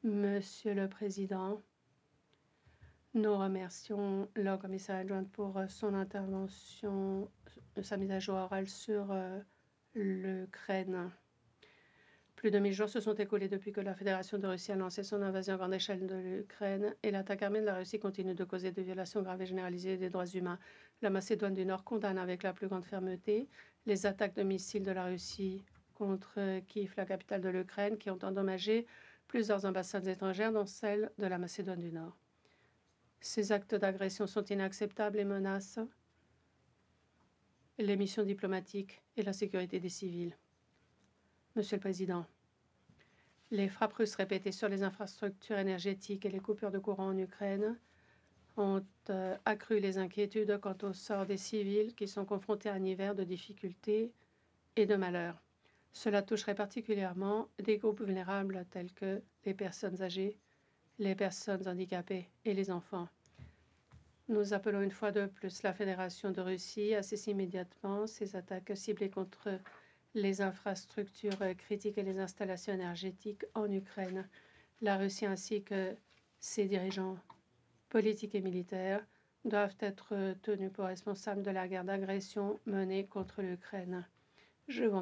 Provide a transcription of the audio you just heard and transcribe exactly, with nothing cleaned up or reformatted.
Monsieur le Président, nous remercions la commissaire adjointe pour son intervention, sa mise à jour orale sur euh, l'Ukraine. Plus de mille jours se sont écoulés depuis que la Fédération de Russie a lancé son invasion à grande échelle de l'Ukraine et l'attaque armée de la Russie continue de causer des violations graves et généralisées des droits humains. La Macédoine du Nord condamne avec la plus grande fermeté les attaques de missiles de la Russie contre Kiev, la capitale de l'Ukraine, qui ont endommagé plusieurs ambassades étrangères, dont celle de la Macédoine du Nord. Ces actes d'agression sont inacceptables et menacent les missions diplomatiques et la sécurité des civils. Monsieur le Président, les frappes russes répétées sur les infrastructures énergétiques et les coupures de courant en Ukraine ont euh, accru les inquiétudes quant au sort des civils qui sont confrontés à un hiver de difficultés et de malheur. Cela toucherait particulièrement des groupes vulnérables tels que les personnes âgées, les personnes handicapées et les enfants. Nous appelons une fois de plus la Fédération de Russie à cesser immédiatement ces attaques ciblées contre les infrastructures critiques et les installations énergétiques en Ukraine. La Russie ainsi que ses dirigeants politiques et militaires doivent être tenus pour responsables de la guerre d'agression menée contre l'Ukraine. Je vous